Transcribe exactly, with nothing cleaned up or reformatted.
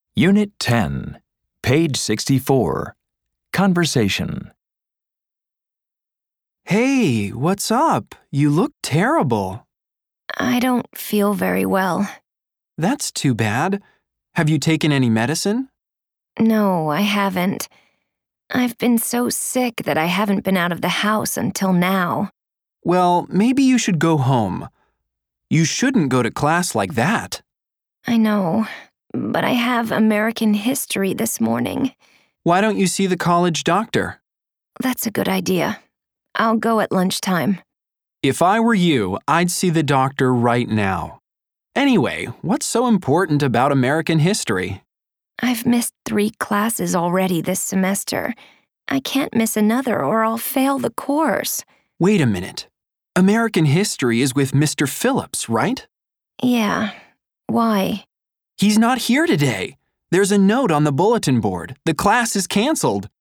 Unit ten, page sixty-four. Conversation. Hey, what's up? You look terrible. I don't feel very well. That's too bad. Have you taken any medicine? No, I haven't. I've been so sick that I haven't been out of the house until now. Well, maybe you should go home. You shouldn't go to class like that. I know, but I have American history this morning. Why don't you see the college doctor? That's a good idea. I'll go at lunchtime. If I were you, I'd see the doctor right now. Anyway, what's so important about American history? I've missed three classes already this semester. I can't miss another or I'll fail the course. Wait a minute. American history is with Mister Phillips, right? Yeah. Why? He's not here today. There's a note on the bulletin board. The class is canceled.